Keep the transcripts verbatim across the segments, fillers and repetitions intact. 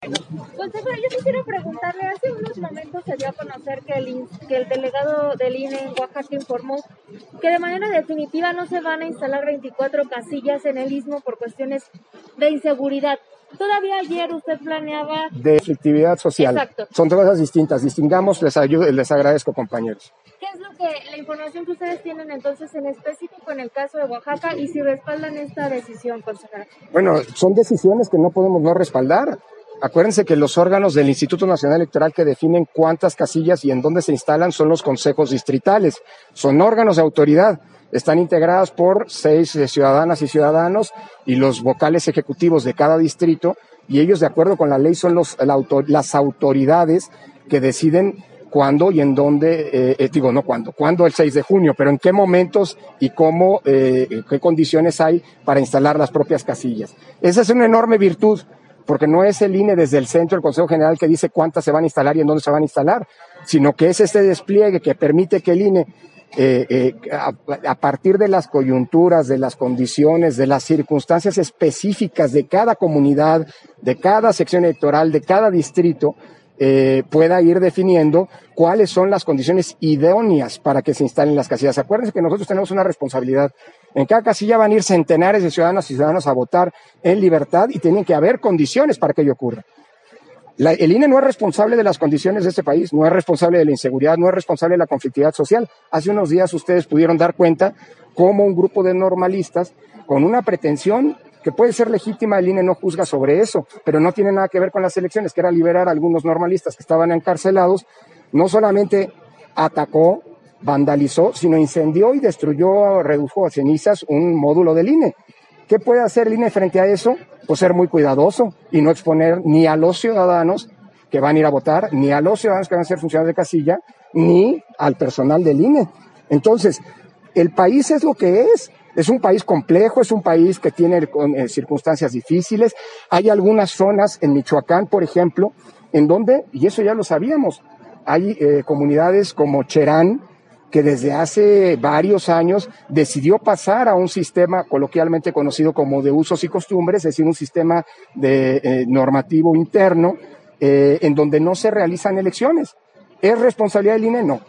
Consejero, yo quisiera preguntarle, hace unos momentos se dio a conocer que el, que el delegado del I N E en Oaxaca informó que de manera definitiva no se van a instalar veinticuatro casillas en el Istmo por cuestiones de inseguridad. Todavía ayer usted planeaba... De efectividad social. Exacto. Son dos cosas distintas. Distingamos, les, ayudo, les agradezco, compañeros. ¿Qué es lo que, la información que ustedes tienen entonces en específico en el caso de Oaxaca y si respaldan esta decisión, consejera? Bueno, son decisiones que no podemos no respaldar. Acuérdense que los órganos del Instituto Nacional Electoral que definen cuántas casillas y en dónde se instalan son los consejos distritales. Son órganos de autoridad. Están integradas por seis eh, ciudadanas y ciudadanos y los vocales ejecutivos de cada distrito, y ellos, de acuerdo con la ley, son los, la autor, las autoridades que deciden cuándo y en dónde, eh, eh, digo, no cuándo, cuándo el seis de junio, pero en qué momentos y cómo, eh, qué condiciones hay para instalar las propias casillas. Esa es una enorme virtud, porque no es el I N E desde el centro, el Consejo General, que dice cuántas se van a instalar y en dónde se van a instalar, sino que es este despliegue que permite que el I N E, eh, eh, a, a partir de las coyunturas, de las condiciones, de las circunstancias específicas de cada comunidad, de cada sección electoral, de cada distrito, eh, pueda ir definiendo cuáles son las condiciones idóneas para que se instalen las casillas. Acuérdense que nosotros tenemos una responsabilidad. En cada casilla van a ir centenares de ciudadanos y ciudadanos a votar en libertad y tienen que haber condiciones para que ello ocurra. La, el I N E no es responsable de las condiciones de este país, no es responsable de la inseguridad, no es responsable de la conflictividad social. Hace unos días ustedes pudieron dar cuenta cómo un grupo de normalistas con una pretensión que puede ser legítima, el I N E no juzga sobre eso, pero no tiene nada que ver con las elecciones, que era liberar a algunos normalistas que estaban encarcelados, no solamente atacó, vandalizó, sino incendió y destruyó, redujo a cenizas un módulo del I N E. ¿Qué puede hacer el I N E frente a eso? Pues ser muy cuidadoso y no exponer ni a los ciudadanos que van a ir a votar, ni a los ciudadanos que van a ser funcionarios de casilla, ni al personal del I N E. Entonces, el país es lo que es. Es un país complejo, es un país que tiene eh, circunstancias difíciles. Hay algunas zonas en Michoacán, por ejemplo, en donde, y eso ya lo sabíamos, hay eh, comunidades como Cherán, que desde hace varios años decidió pasar a un sistema coloquialmente conocido como de usos y costumbres, es decir, un sistema de eh, normativo interno, eh, en donde no se realizan elecciones. ¿Es responsabilidad del I N E? No.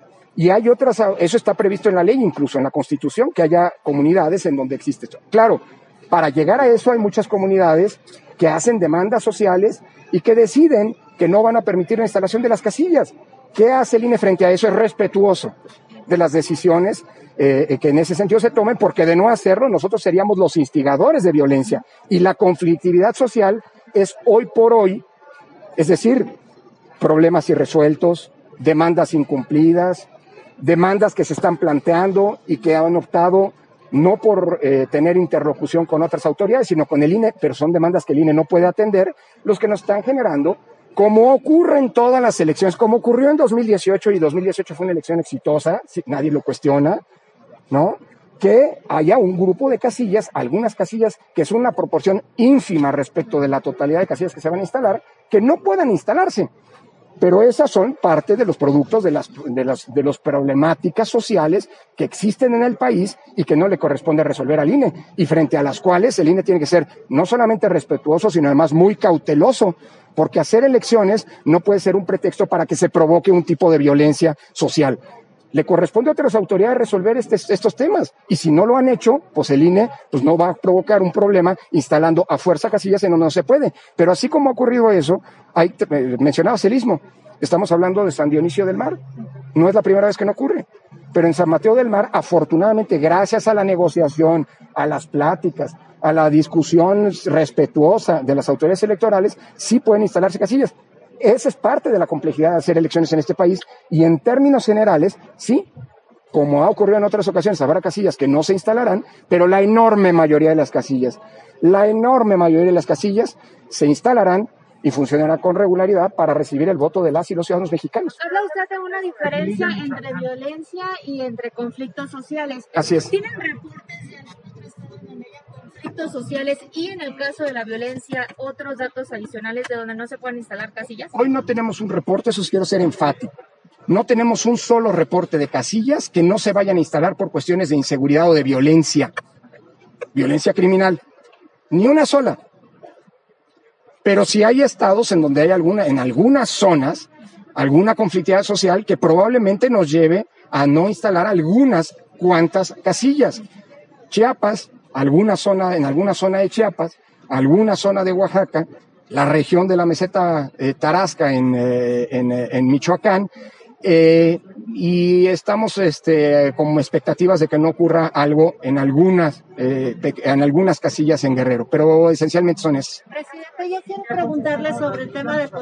Y hay otras, eso está previsto en la ley, incluso en la Constitución, que haya comunidades en donde existe esto. Claro, para llegar a eso hay muchas comunidades que hacen demandas sociales y que deciden que no van a permitir la instalación de las casillas. ¿Qué hace el I N E frente a eso? Es respetuoso de las decisiones eh, que en ese sentido se tomen, porque de no hacerlo nosotros seríamos los instigadores de violencia. Y la conflictividad social es hoy por hoy, es decir, problemas irresueltos, demandas incumplidas, demandas que se están planteando y que han optado no por eh, tener interlocución con otras autoridades, sino con el I N E, pero son demandas que el I N E no puede atender, los que nos están generando, como ocurre en todas las elecciones, como ocurrió en dos mil dieciocho, y dos mil dieciocho fue una elección exitosa, nadie lo cuestiona, ¿no? Que haya un grupo de casillas, algunas casillas que son una proporción ínfima respecto de la totalidad de casillas que se van a instalar, que no puedan instalarse. Pero esas son parte de los productos de las, de las de los problemáticas sociales que existen en el país y que no le corresponde resolver al I N E, y frente a las cuales el I N E tiene que ser no solamente respetuoso, sino además muy cauteloso, porque hacer elecciones no puede ser un pretexto para que se provoque un tipo de violencia social. Le corresponde a otras autoridades resolver este, estos temas, y si no lo han hecho, pues el I N E pues no va a provocar un problema instalando a fuerza casillas en donde no se puede. Pero así como ha ocurrido eso, hay, eh, mencionabas el Istmo, estamos hablando de San Dionisio del Mar, no es la primera vez que no ocurre, pero en San Mateo del Mar, afortunadamente, gracias a la negociación, a las pláticas, a la discusión respetuosa de las autoridades electorales, sí pueden instalarse casillas. Esa es parte de la complejidad de hacer elecciones en este país, y en términos generales, sí, como ha ocurrido en otras ocasiones, habrá casillas que no se instalarán, pero la enorme mayoría de las casillas, la enorme mayoría de las casillas se instalarán y funcionarán con regularidad para recibir el voto de las y los ciudadanos mexicanos. Habla usted de una diferencia entre violencia y entre conflictos sociales. Así es. ¿Tienen reportes de algún otro estado donde haya conflictos sociales y, en el caso de la violencia, otros datos adicionales de donde no se pueden instalar casillas? Hoy no tenemos un reporte, eso sí quiero ser enfático. No tenemos un solo reporte de casillas que no se vayan a instalar por cuestiones de inseguridad o de violencia, violencia criminal. Ni una sola. Pero sí hay estados en donde hay alguna, en algunas zonas, alguna conflictividad social que probablemente nos lleve a no instalar algunas cuantas casillas. Chiapas, alguna zona, en alguna zona de Chiapas, alguna zona de Oaxaca, la región de la meseta eh, Tarasca en, eh, en, eh, en Michoacán, eh, y estamos este, con expectativas de que no ocurra algo en algunas, eh, en algunas casillas en Guerrero, pero esencialmente son esas. Presidente, yo quiero preguntarle sobre el tema de...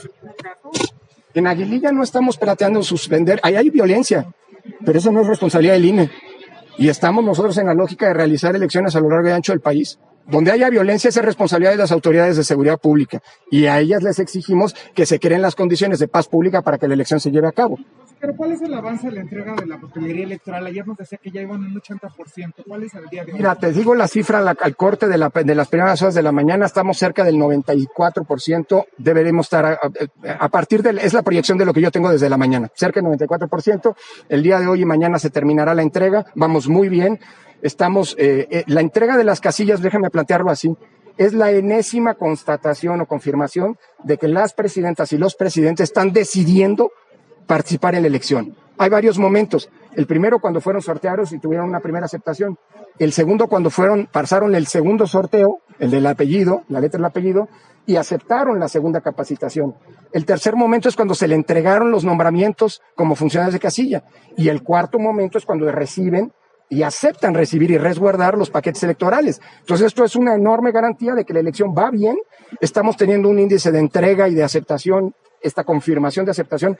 En Aguililla no estamos planteando suspender, ahí hay violencia, pero eso no es responsabilidad del I N E. Y estamos nosotros en la lógica de realizar elecciones a lo largo y ancho del país. Donde haya violencia, esa es responsabilidad de las autoridades de seguridad pública. Y a ellas les exigimos que se creen las condiciones de paz pública para que la elección se lleve a cabo. Pero ¿cuál es el avance de la entrega de la papelería electoral? Ayer nos decía que ya iban en un ochenta por ciento. ¿Cuál es el día de hoy? Mira, te digo la cifra la, al corte de, la, de las primeras horas de la mañana. Estamos cerca del noventa y cuatro por ciento. Deberemos estar a, a, a partir de... Es la proyección de lo que yo tengo desde la mañana. Cerca del noventa y cuatro por ciento. El día de hoy y mañana se terminará la entrega. Vamos muy bien. Estamos... Eh, eh, la entrega de las casillas, déjame plantearlo así, es la enésima constatación o confirmación de que las presidentas y los presidentes están decidiendo participar en la elección. Hay varios momentos. El primero cuando fueron sorteados y tuvieron una primera aceptación. El segundo cuando fueron, pasaron el segundo sorteo, el del apellido, la letra del apellido, y aceptaron la segunda capacitación. El tercer momento es cuando se le entregaron los nombramientos como funcionarios de casilla. Y el cuarto momento es cuando reciben y aceptan recibir y resguardar los paquetes electorales. Entonces esto es una enorme garantía de que la elección va bien. Estamos teniendo un índice de entrega y de aceptación, esta confirmación de aceptación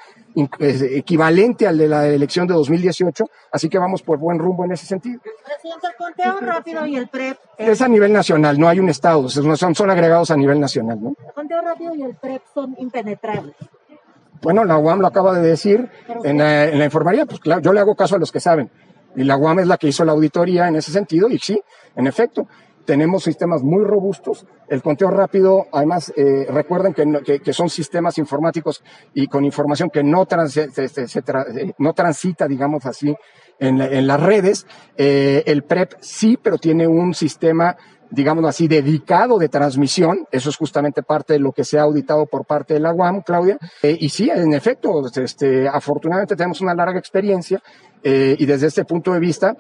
equivalente al de la elección de dos mil dieciocho, así que vamos por buen rumbo en ese sentido. Presidente, el conteo rápido y el P R E P... Es a nivel nacional, no hay un estado, son, son agregados a nivel nacional, ¿no? El conteo rápido y el P R E P son impenetrables. Bueno, la U A M lo acaba de decir en la, en la informaría, pues claro, yo le hago caso a los que saben. Y la U A M es la que hizo la auditoría en ese sentido, y sí, en efecto, tenemos sistemas muy robustos. El conteo rápido, además, eh, recuerden que, no, que, que son sistemas informáticos y con información que no, trans, se, se, se tra, no transita, digamos así, en, la, en las redes. Eh, el P R E P sí, pero tiene un sistema, digamos así, dedicado de transmisión. Eso es justamente parte de lo que se ha auditado por parte de la U A M, Claudia. Eh, y sí, en efecto, este, afortunadamente tenemos una larga experiencia. Eh, y desde este punto de vista,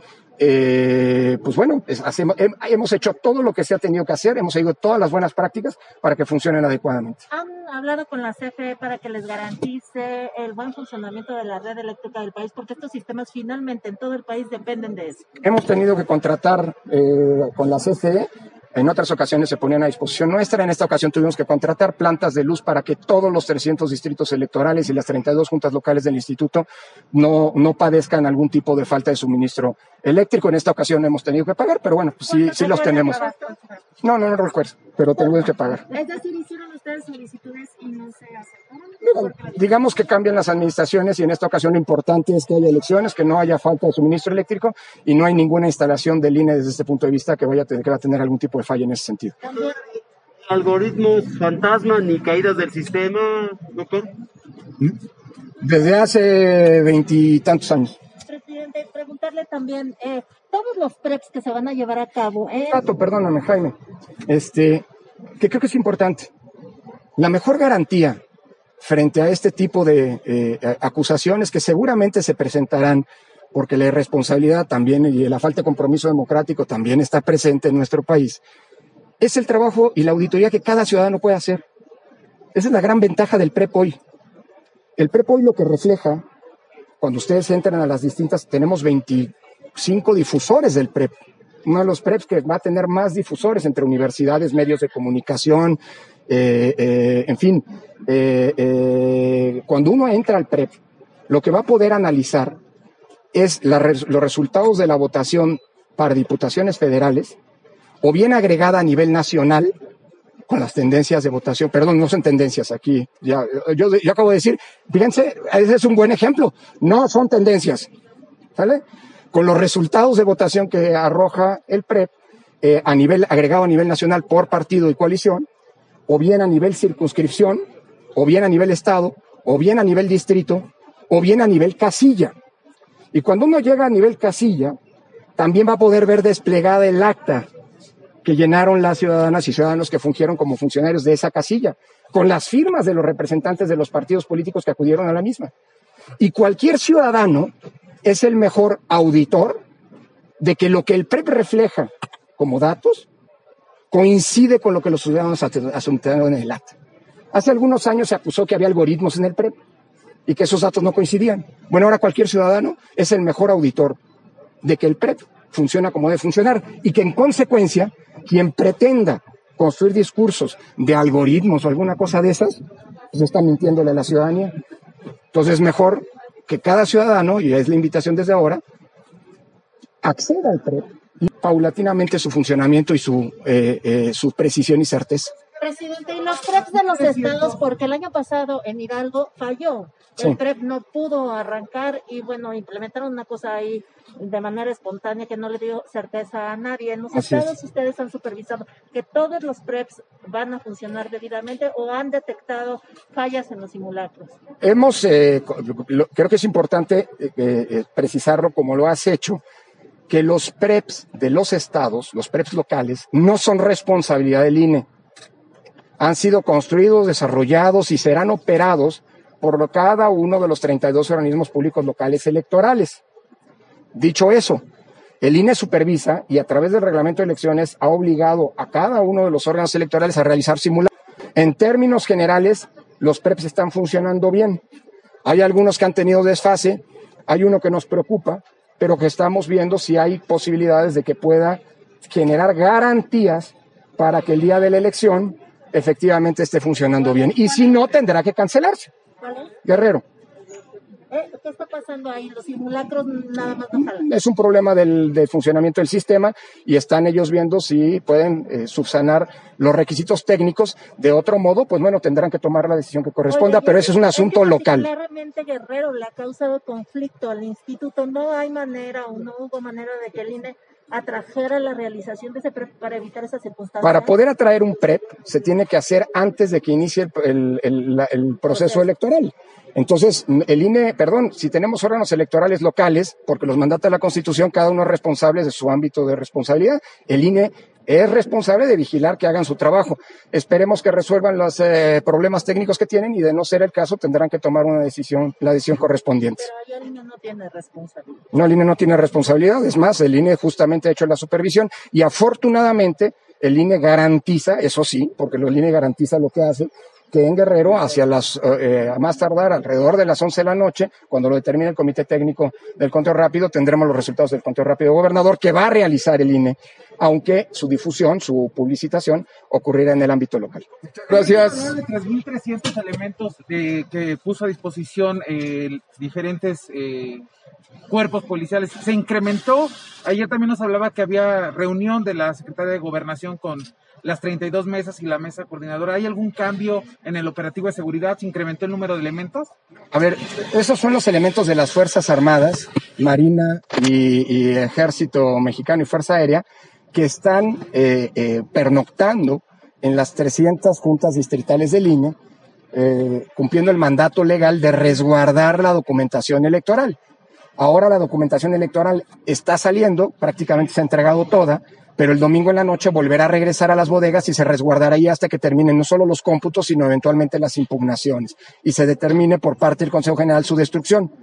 eh, pues bueno, es, hacemos, he, hemos hecho todo lo que se ha tenido que hacer, hemos seguido todas las buenas prácticas para que funcionen adecuadamente. ¿Han hablado con la C F E para que les garantice el buen funcionamiento de la red eléctrica del país? Porque estos sistemas finalmente en todo el país dependen de eso. Hemos tenido que contratar eh, con la C F E. En otras ocasiones se ponían a disposición nuestra. En esta ocasión tuvimos que contratar plantas de luz para que todos los trescientos distritos electorales y las treinta y dos juntas locales del instituto no, no padezcan algún tipo de falta de suministro eléctrico. En esta ocasión hemos tenido que pagar, pero bueno, pues sí, sí los tenemos. No, no, no recuerdo, pero tenemos que pagar. Es decir, hicieron ustedes solicitudes y no se aceptaron. Bueno, digamos que cambian las administraciones y en esta ocasión lo importante es que haya elecciones, que no haya falta de suministro eléctrico y no hay ninguna instalación del I N E desde este punto de vista que vaya a tener, que va a tener algún tipo de falla en ese sentido. ¿Algoritmos fantasma ni caídas del sistema, doctor? Desde hace veintitantos años. Presidente, preguntarle también, eh, todos los P R E Ps que se van a llevar a cabo... Eh... Dato, perdóname, Jaime, este, que creo que es importante. La mejor garantía frente a este tipo de eh, acusaciones que seguramente se presentarán, porque la irresponsabilidad también y la falta de compromiso democrático también está presente en nuestro país, es el trabajo y la auditoría que cada ciudadano puede hacer. Esa es la gran ventaja del P R E P hoy. El P R E P hoy lo que refleja, cuando ustedes entran a las distintas, tenemos veinticinco difusores del P R E P. Uno de los P R E Ps que va a tener más difusores entre universidades, medios de comunicación, eh, eh, en fin. Eh, eh, cuando uno entra al P R E P, lo que va a poder analizar es la, los resultados de la votación para diputaciones federales, o bien agregada a nivel nacional, con las tendencias de votación, perdón, no son tendencias aquí, ya, yo, yo acabo de decir, fíjense, ese es un buen ejemplo, no son tendencias, ¿sale? Con los resultados de votación que arroja el P R E P, eh, a nivel, agregado a nivel nacional por partido y coalición, o bien a nivel circunscripción, o bien a nivel estado, o bien a nivel distrito, o bien a nivel casilla. Y cuando uno llega a nivel casilla, también va a poder ver desplegada el acta que llenaron las ciudadanas y ciudadanos que fungieron como funcionarios de esa casilla, con las firmas de los representantes de los partidos políticos que acudieron a la misma. Y cualquier ciudadano es el mejor auditor de que lo que el P R E P refleja como datos coincide con lo que los ciudadanos asuntaron en el acta. Hace algunos años se acusó que había algoritmos en el P R E P y que esos datos no coincidían. Bueno, ahora cualquier ciudadano es el mejor auditor de que el P R E P funciona como debe funcionar y que en consecuencia quien pretenda construir discursos de algoritmos o alguna cosa de esas, pues está mintiéndole a la ciudadanía. Entonces es mejor que cada ciudadano, y es la invitación desde ahora, acceda al P R E P y paulatinamente su funcionamiento y su, eh, eh, su precisión y certeza. Presidente, y los P R E Ps de los estados, porque el año pasado en Hidalgo falló, Sí. el P R E P no pudo arrancar y bueno, implementaron una cosa ahí de manera espontánea que no le dio certeza a nadie. En los Así estados es. ustedes han supervisado que todos los P R E Ps van a funcionar debidamente o han detectado fallas en los simulacros. Hemos, eh, lo, creo que es importante eh, eh, precisarlo como lo has hecho, que los P R E Ps de los estados, los P R E Ps locales, no son responsabilidad del I N E. Han sido construidos, desarrollados y serán operados por cada uno de los treinta y dos organismos públicos locales electorales. Dicho eso, el I N E supervisa y a través del reglamento de elecciones ha obligado a cada uno de los órganos electorales a realizar simulacros. En términos generales, los P R E Ps están funcionando bien. Hay algunos que han tenido desfase, hay uno que nos preocupa, pero que estamos viendo si hay posibilidades de que pueda generar garantías para que el día de la elección efectivamente esté funcionando bien. Y si no, tendrá que cancelarse. ¿Vale? Guerrero. Eh, ¿Qué está pasando ahí? Los simulacros nada más no jalan. Es un problema del, del funcionamiento del sistema y están ellos viendo si pueden eh, subsanar los requisitos técnicos. De otro modo, pues bueno, tendrán que tomar la decisión que corresponda, Oye, pero eso es un asunto que local. Claramente Guerrero le ha causado conflicto al instituto. No hay manera o no hubo manera de que el I N E atrajera la realización de ese P R E P para evitar esas circunstancias. Para poder atraer un P R E P se tiene que hacer antes de que inicie el, el, el, la- el proceso Ok. electoral. Entonces, el I N E, perdón, si tenemos órganos electorales locales, porque los mandata la Constitución, cada uno es responsable de su ámbito de responsabilidad, el I N E es responsable de vigilar que hagan su trabajo. Esperemos que resuelvan los eh, problemas técnicos que tienen y de no ser el caso tendrán que tomar una decisión, la decisión correspondiente. Pero ahí el I N E no tiene responsabilidad. No, el I N E no tiene responsabilidad, es más, el I N E justamente ha hecho la supervisión y afortunadamente el I N E garantiza, eso sí, porque el I N E garantiza lo que hace, que en Guerrero, hacia las, eh, a más tardar, alrededor de las once de la noche, cuando lo determine el Comité Técnico del Conteo Rápido, tendremos los resultados del Conteo Rápido Gobernador, que va a realizar el I N E, aunque su difusión, su publicitación, ocurrirá en el ámbito local. Gracias. De tres mil trescientos elementos de, que puso a disposición eh, diferentes eh, cuerpos policiales. Se incrementó. Ayer también nos hablaba que había reunión de la Secretaría de Gobernación con las treinta y dos mesas y la mesa coordinadora. ¿Hay algún cambio en el operativo de seguridad? ¿Se incrementó el número de elementos? A ver, esos son los elementos de las Fuerzas Armadas, Marina y, y Ejército Mexicano y Fuerza Aérea, que están eh, eh, pernoctando en las trescientas juntas distritales del I N E, eh, cumpliendo el mandato legal de resguardar la documentación electoral. Ahora la documentación electoral está saliendo, prácticamente se ha entregado toda, pero el domingo en la noche volverá a regresar a las bodegas y se resguardará ahí hasta que terminen no solo los cómputos, sino eventualmente las impugnaciones y se determine por parte del Consejo General su destrucción.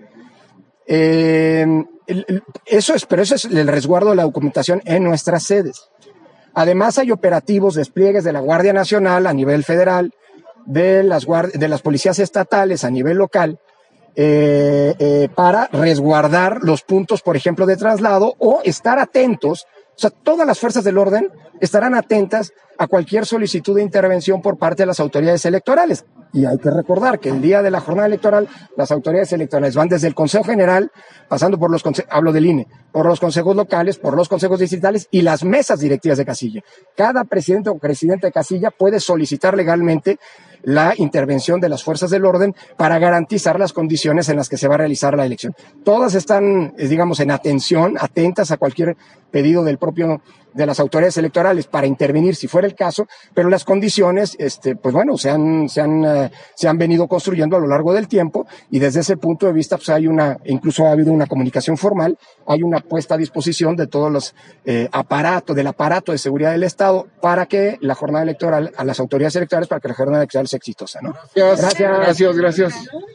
Eh, el- el- eso es, pero eso es el resguardo de la documentación en nuestras sedes. Además hay operativos, despliegues de la Guardia Nacional a nivel federal, de las, guard- de las policías estatales a nivel local, eh, eh, para resguardar los puntos, por ejemplo, de traslado o estar atentos. O sea, todas las fuerzas del orden estarán atentas a cualquier solicitud de intervención por parte de las autoridades electorales. Y hay que recordar que el día de la jornada electoral, las autoridades electorales van desde el Consejo General, pasando por los consejos, hablo del I N E, por los consejos locales, por los consejos distritales y las mesas directivas de casilla. Cada presidente o presidente de casilla puede solicitar legalmente la intervención de las fuerzas del orden para garantizar las condiciones en las que se va a realizar la elección. Todas están, eh, digamos, en atención, atentas a cualquier pedido del propio de las autoridades electorales para intervenir si fuera el caso, pero las condiciones, este, pues bueno, se han, se han, uh, se han venido construyendo a lo largo del tiempo, y desde ese punto de vista, pues hay una, incluso ha habido una comunicación formal, hay una puesta a disposición de todos los eh, aparatos, del aparato de seguridad del Estado, para que la jornada electoral, a las autoridades electorales, para que la jornada electoral sea exitosa, ¿no? Gracias, gracias, gracias.